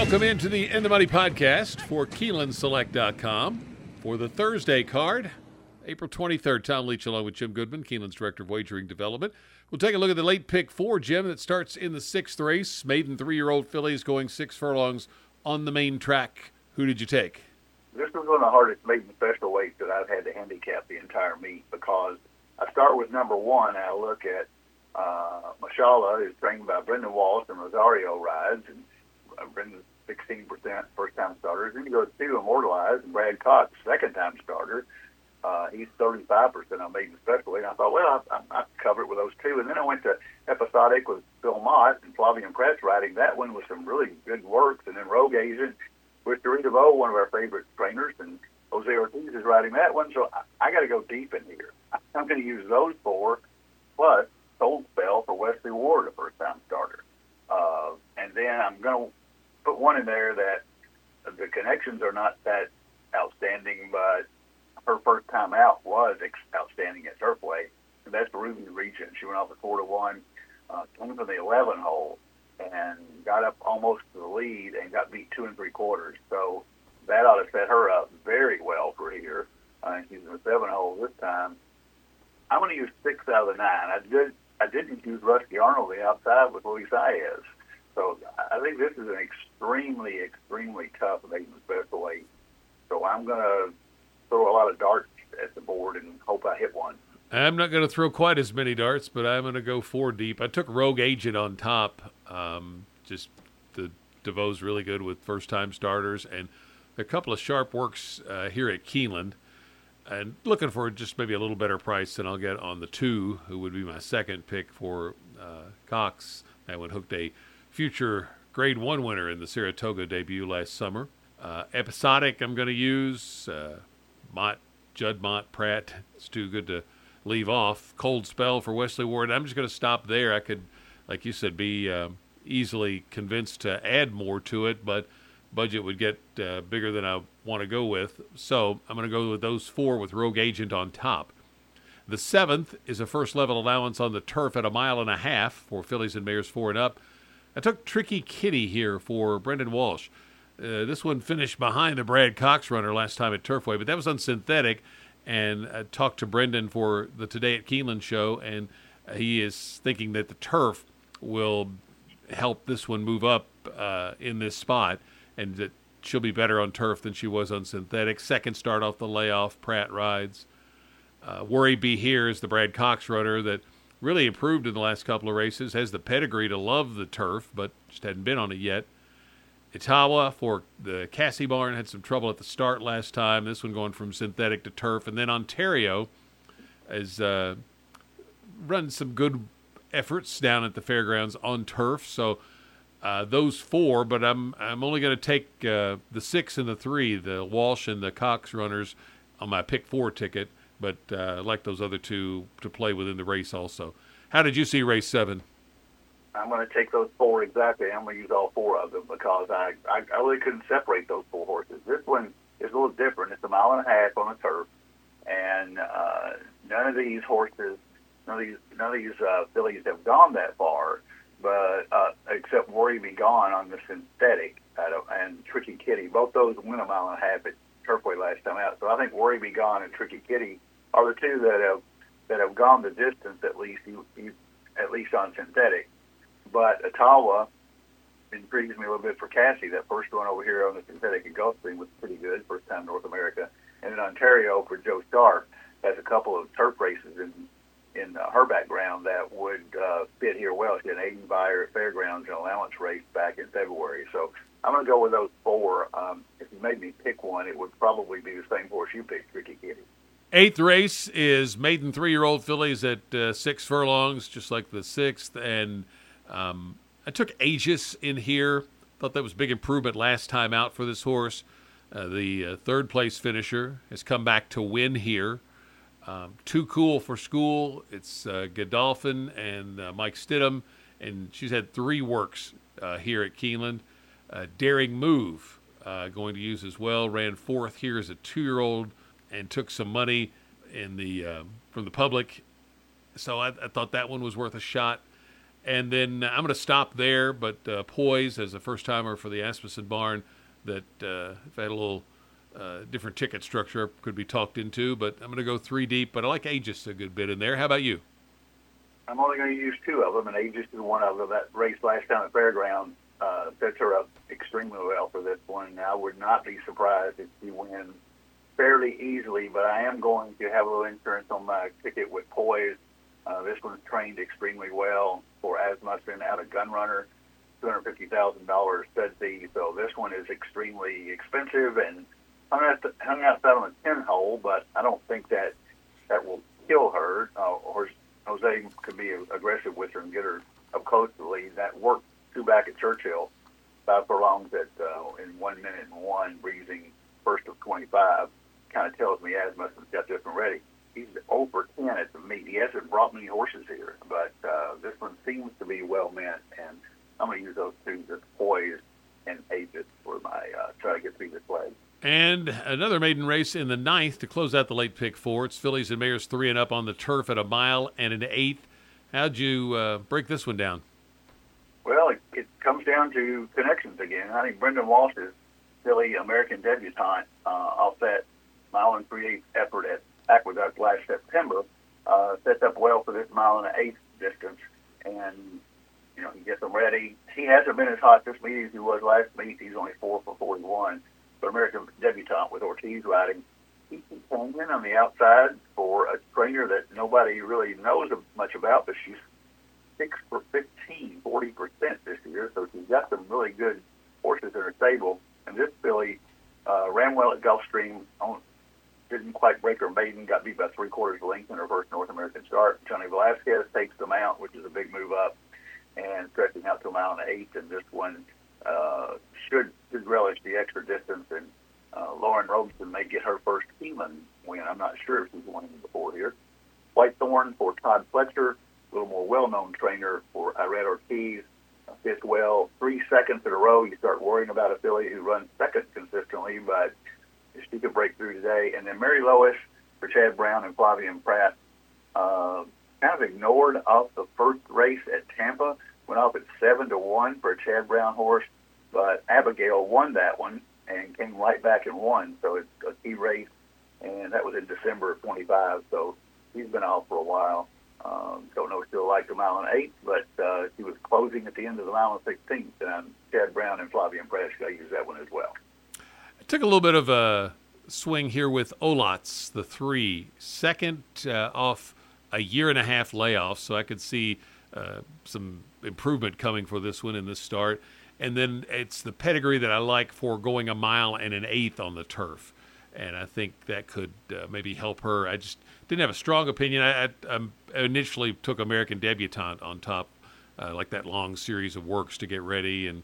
Welcome into the In the Money podcast for KeenelandSelect.com for the Thursday card, April 23rd. Tom Leach along with Jim Goodman, Keeneland's Director of Wagering Development. We'll take a look at the late pick four, Jim, that starts in the sixth race. Maiden 3-year-old fillies going 6 furlongs on the main track. Who did you take? This is one of the hardest maiden special weights that I've had to handicap the entire meet because I start with number one and I look at Mashallah, who's trained by Brendan Walsh and Rosario rides, and Brendan's 16% first-time starters. Then you go to 2, Immortalized, and Brad Cox, second-time starter. He's 35% on maiden special weight. And I thought, well, I cover it with those two. And then I went to Episodic with Bill Mott and Flavian Press riding that one with some really good works. And then Rogue Agent with Dorita Bowe, one of our favorite trainers, and Jose Ortiz is riding that one. So I got to go deep in here. I'm going to use those 4 plus Soul Spell for Wesley Ward, a first-time starter. And then I'm going to put one in there that the connections are not that outstanding, but her first time out was outstanding at Turfway, and that's Ruby Regent. She went off at 4-1, came from the 11 hole, and got up almost to the lead and got beat 2 3/4. So that ought to set her up very well for here. She's in the 7 hole this time. I'm going to use 6 out of the 9. I didn't use Rusty Arnold the outside with Luis Saez. So I think this is an extremely, extremely tough maiden special weight. So I'm going to throw a lot of darts at the board and hope I hit one. I'm not going to throw quite as many darts, but I'm going to go 4 deep. I took Rogue Agent on top. Just the DeVoe's really good with first-time starters, and a couple of sharp works here at Keeneland. And looking for just maybe a little better price than I'll get on the 2, who would be my second pick for Cox. That one hooked a future Grade 1 winner in the Saratoga debut last summer. Episodic I'm going to use. Judd Mott, Pratt. It's too good to leave off. Cold Spell for Wesley Ward. I'm just going to stop there. I could, like you said, be easily convinced to add more to it, but budget would get bigger than I want to go with. So I'm going to go with those 4 with Rogue Agent on top. The 7th is a first-level allowance on the turf at 1.5 miles for fillies and mares 4 and up. I took Tricky Kitty here for Brendan Walsh. This one finished behind the Brad Cox runner last time at Turfway, but that was on synthetic. And I talked to Brendan for the Today at Keeneland show, and he is thinking that the turf will help this one move up in this spot, and that she'll be better on turf than she was on synthetic. Second start off the layoff, Pratt rides. Worry Be Here is the Brad Cox runner that really improved in the last couple of races, has the pedigree to love the turf, but just hadn't been on it yet. Itawa for the Cassie Barn had some trouble at the start last time. This one going from synthetic to turf. And then Ontario has run some good efforts down at the fairgrounds on turf. So those 4, but I'm only going to take the 6 and the 3, the Walsh and the Cox runners on my pick 4 ticket. But I like those other 2 to play within the race also. How did you see race 7? I'm going to take those 4 exactly. I'm going to use all 4 of them because I really couldn't separate those 4 horses. This one is a little different. It's 1.5 miles on the turf, and none of these horses, none of these fillies have gone that far, but except Worry Be Gone on the synthetic and Tricky Kitty. Both those went 1.5 miles at Turfway last time out. So I think Worry Be Gone and Tricky Kitty are the 2 that have gone the distance at least on synthetic. But Ottawa intrigues me a little bit for Cassie. That first one over here on the synthetic at Gulfstream was pretty good, first time North America. And then Ontario for Joe Sharp has a couple of turf races in her background that would fit here well. She had an Aiden Buyer at Fairgrounds and allowance race back in February. So I'm going to go with those 4. If you made me pick one, it would probably be the same horse you picked, Tricky Kitty. 8th race is maiden 3-year-old fillies at 6 furlongs, just like the 6th. And I took Aegis in here. Thought that was a big improvement last time out for this horse. The third-place finisher has come back to win here. Too Cool for School. It's Godolphin and Mike Stidham, and she's had 3 works here at Keeneland. Daring Move going to use as well. Ran 4th here as a 2-year-old and took some money in the from the public. So I thought that one was worth a shot. And then I'm going to stop there, but Poise as a first-timer for the Asmussen barn that if I had a little different ticket structure could be talked into, but I'm going to go 3 deep, but I like Aegis a good bit in there. How about you? I'm only going to use 2 of them, and Aegis is one of them. That race last time at Fairgrounds sets her up extremely well for this one. I would not be surprised if she wins fairly easily, but I am going to have a little insurance on my ticket with Poise. This one's trained extremely well for Asmussen out of Gunrunner, $250,000 stud fee. So this one is extremely expensive and hung outside on the 10 hole, but I don't think that will kill her. Jose could be aggressive with her and get her up close to the lead. That worked 2 back at Churchill, 5 furlongs in 1 minute and 1, breezing first of 25. Kind of tells me Asmussen's got this one ready. He's over 10 at the meet. He hasn't brought many horses here, but this one seems to be well meant, and I'm going to use those 2, the Poise and Aegis, for my try to get through this leg. And another maiden race in the 9th to close out the late pick 4. It's fillies and mares 3 and up on the turf at 1 mile and an 1/8. How'd you break this one down? Well, it comes down to connections again. I think Brendan Walsh's filly American Debutante off that 1 3/8 effort at Aqueduct last September sets up well for this 1 1/8 distance, and he gets them ready. He hasn't been as hot this meet as he was last meet. He's only 4 for 41. But American Debutante with Ortiz riding, he keeps hanging on the outside for a trainer that nobody really knows much about, but she's 6 for 15, 40% this year, so she's got some really good horses in her stable. And this filly ran well at Gulfstream, didn't quite break her maiden, got beat by 3/4 length in her first North American start. Johnny Velasquez takes the mount, which is a big move up, and stretching out to 1 1/8, and this one should relish the extra distance, and Lauren Robeson may get her first Keelan win. I'm not sure if she's won before here. Whitethorn for Todd Fletcher, a little more well-known trainer for Irene Ortiz. Fits well 3 seconds in a row. You start worrying about a filly who runs second consistently, but she could break through today. And then Mary Lois for Chad Brown and Flavian Pratt. Kind of ignored off the first race at Tampa. Went off at 7-1 for a Chad Brown horse, but Abigail won that one and came right back and won. So it's a key race, and that was in December of 25. So he's been off for a while. Don't know if she'll like the 1 1/8, but she was closing at the end of the 1 16. And Chad Brown and Flavian Pratt got to use that one as well. I took a little bit of a swing here with Olotz, the 3, second off a 1.5 year layoff, so I could see some improvement coming for this one in this start. And then it's the pedigree that I like for going 1 mile and an 1/8 on the turf. And I think that could maybe help her. I just didn't have a strong opinion. I initially took American Debutante on top, like that long series of works to get ready. And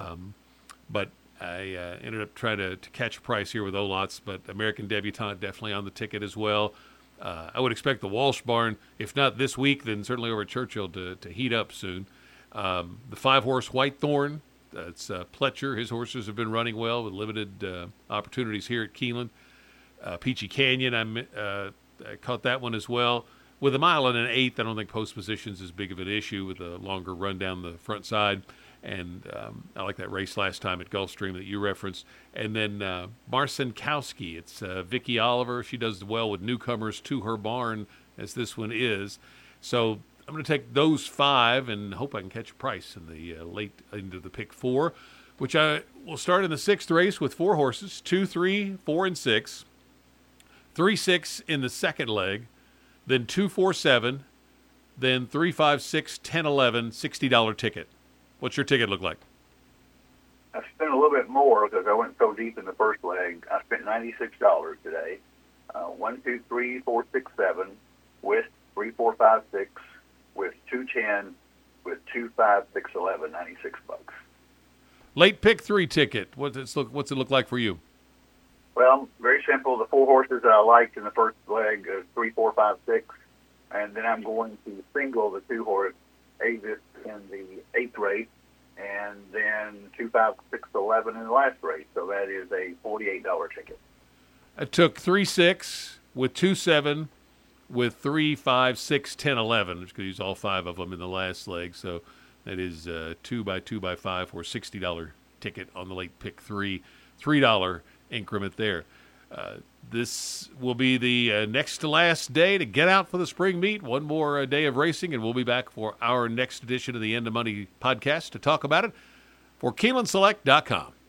but I ended up trying to catch a price here with Olotz, but American Debutante definitely on the ticket as well. I would expect the Walsh barn, if not this week, then certainly over at Churchill to heat up soon. The 5-horse Whitethorn, that's Pletcher. His horses have been running well with limited opportunities here at Keeneland. Peachy Canyon, I caught that one as well. With 1 mile and an 1/8, I don't think post position's as big of an issue with a longer run down the front side. And I like that race last time at Gulfstream that you referenced. And then Marcinkowski, it's Vicky Oliver. She does well with newcomers to her barn, as this one is. So I'm going to take those 5 and hope I can catch a price in the late into the pick 4, which I will start in the 6th race with 4 horses, 2, 3, 4, and 6. 3, 6 in the second leg, then 2, 4, 7, then 3, 5, 6, 10, 11, $60 ticket. What's your ticket look like? I spent a little bit more because I went so deep in the first leg. I spent $96 today. 1, 2, 3, 4, 6, 7 with 3, 4, 5, 6 with 210 with 2, 5, 6, 11, $96. Late pick 3 ticket. What's it look like for you? Well, very simple. The 4 horses that I liked in the first leg is 3, 4, 5, 6, and then I'm going to single the 2 horse Aegis in the 8th race, and then 2, 5, 6, 11 in the last race. So that is a $48 ticket. I took 3, 6 with 2, 7, with 3, 5, 6, 10, 11. I'm just going to use all 5 of them in the last leg. So that is 2 by 2 by 5 for a $60 ticket on the late pick 3, $3 increment there. This will be the next to last day to get out for the spring meet. One more day of racing, and we'll be back for our next edition of the End of Money podcast to talk about it for KeenelandSelect.com.